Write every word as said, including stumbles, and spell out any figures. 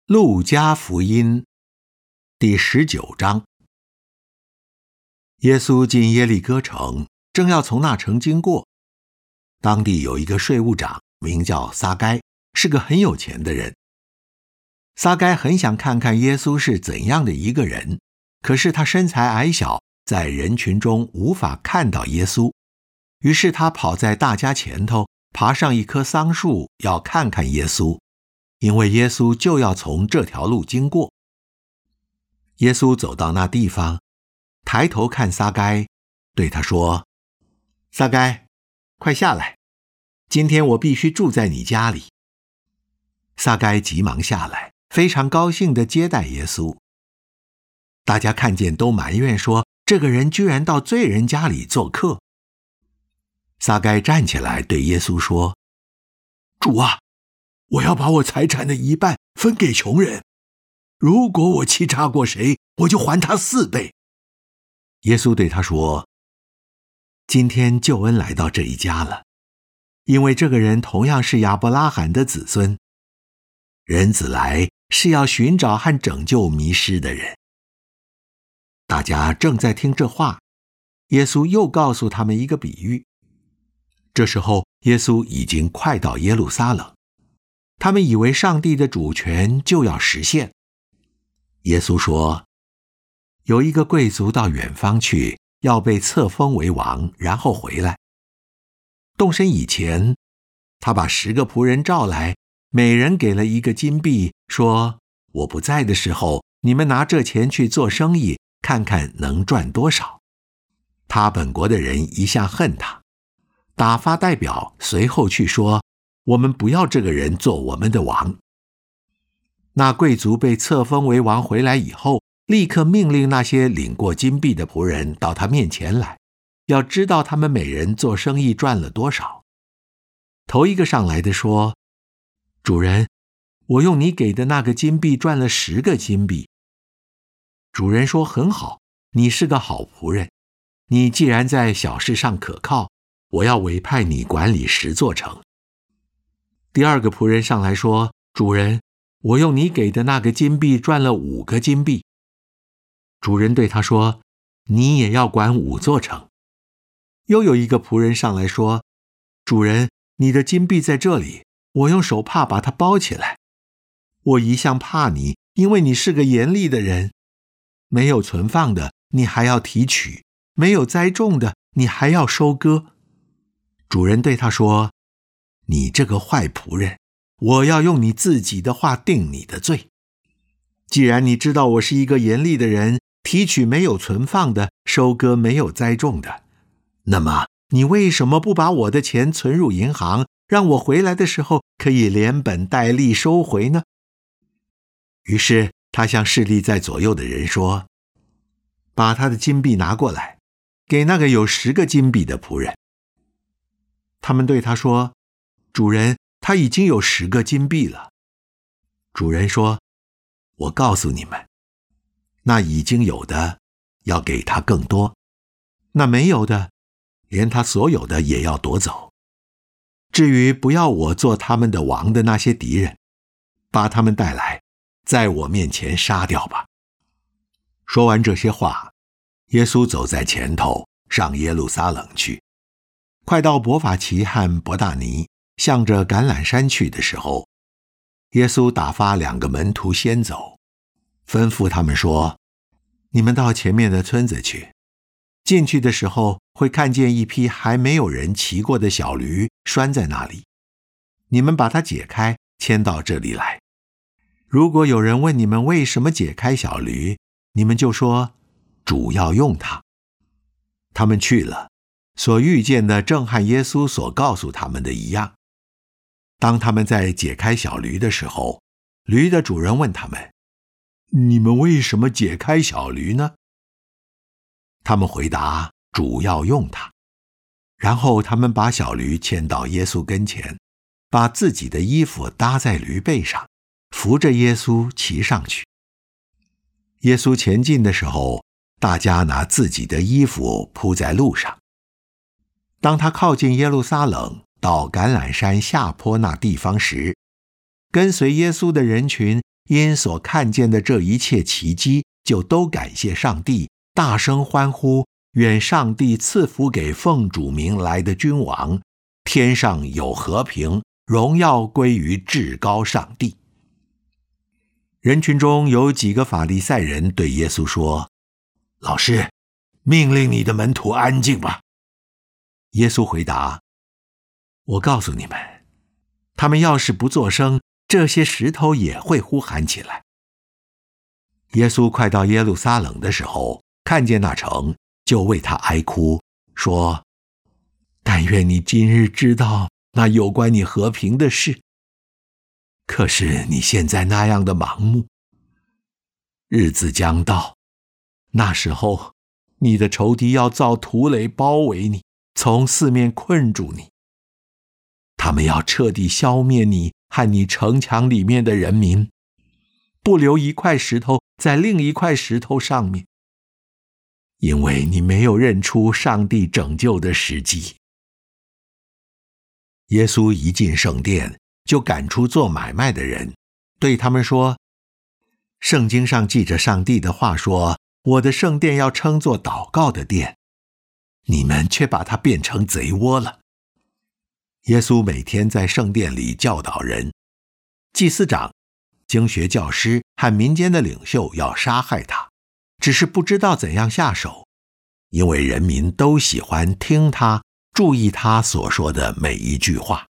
路加福音第十九章。耶稣进耶利哥城，正要从那城经过。当地有一个税务长，名叫撒该，是个很有钱的人。撒该很想看看耶稣是怎样的一个人，可是他身材矮小，在人群中无法看到耶稣。于是他跑在大家前头，爬上一棵桑树，要看看耶稣，因为耶稣就要从这条路经过。耶稣走到那地方，抬头看撒该，对他说：撒该，快下来，今天我必须住在你家里。撒该急忙下来，非常高兴地接待耶稣。大家看见都埋怨说，这个人居然到罪人家里做客。撒该站起来对耶稣说：主啊，我要把我财产的一半分给穷人，如果我欺诈过谁，我就还他四倍。耶稣对他说：今天救恩来到这一家了，因为这个人同样是亚伯拉罕的子孙。人子来是要寻找和拯救迷失的人。大家正在听这话，耶稣又告诉他们一个比喻。这时候耶稣已经快到耶路撒冷，他们以为上帝的主权就要实现。耶稣说，有一个贵族到远方去，要被册封为王，然后回来。动身以前，他把十个仆人召来，每人给了一个金币，说，我不在的时候，你们拿这钱去做生意，看看能赚多少。他本国的人一向恨他，打发代表随后去说，我们不要这个人做我们的王。那贵族被册封为王回来以后，立刻命令那些领过金币的仆人到他面前来，要知道他们每人做生意赚了多少。头一个上来的说，主人，我用你给的那个金币赚了十个金币。主人说，很好，你是个好仆人，你既然在小事上可靠，我要委派你管理十座城。第二个仆人上来说，主人，我用你给的那个金币赚了五个金币。主人对他说，你也要管五座城。又有一个仆人上来说，主人，你的金币在这里，我用手帕把它包起来。我一向怕你，因为你是个严厉的人，没有存放的你还要提取，没有栽种的你还要收割。主人对他说，你这个坏仆人，我要用你自己的话定你的罪。既然你知道我是一个严厉的人，提取没有存放的，收割没有栽种的，那么你为什么不把我的钱存入银行，让我回来的时候可以连本带利收回呢？于是他向侍立在左右的人说，把他的金币拿过来，给那个有十个金币的仆人。他们对他说，主人，他已经有十个金币了。主人说，我告诉你们，那已经有的要给他更多，那没有的，连他所有的也要夺走。至于不要我做他们的王的那些敌人，把他们带来，在我面前杀掉吧。说完这些话，耶稣走在前头，上耶路撒冷去。快到伯法其和伯大尼，向着橄榄山去的时候，耶稣打发两个门徒先走，吩咐他们说，你们到前面的村子去，进去的时候会看见一匹还没有人骑过的小驴拴在那里，你们把它解开，牵到这里来。如果有人问你们为什么解开小驴，你们就说，主要用它。他们去了，所遇见的正和耶稣所告诉他们的一样。当他们在解开小驴的时候，驴的主人问他们，你们为什么解开小驴呢？他们回答，主要用它。然后他们把小驴牵到耶稣跟前，把自己的衣服搭在驴背上，扶着耶稣骑上去。耶稣前进的时候，大家拿自己的衣服铺在路上。当他靠近耶路撒冷，到橄榄山下坡那地方时，跟随耶稣的人群因所看见的这一切奇迹，就都感谢上帝，大声欢呼，愿上帝赐福给奉主名来的君王，天上有和平，荣耀归于至高上帝。人群中有几个法利赛人对耶稣说：老师，命令你的门徒安静吧。耶稣回答：我告诉你们，他们要是不作声，这些石头也会呼喊起来。耶稣快到耶路撒冷的时候，看见那城，就为他哀哭，说：但愿你今日知道那有关你和平的事，可是你现在那样的盲目。日子将到，那时候你的仇敌要造土垒包围你，从四面困住你。他们要彻底消灭你和你城墙里面的人民，不留一块石头在另一块石头上面，因为你没有认出上帝拯救的时机。耶稣一进圣殿，就赶出做买卖的人，对他们说：圣经上记着上帝的话说，我的圣殿要称作祷告的殿，你们却把它变成贼窝了。耶稣每天在圣殿里教导人，祭司长、经学教师和民间的领袖要杀害他，只是不知道怎样下手，因为人民都喜欢听他，注意他所说的每一句话。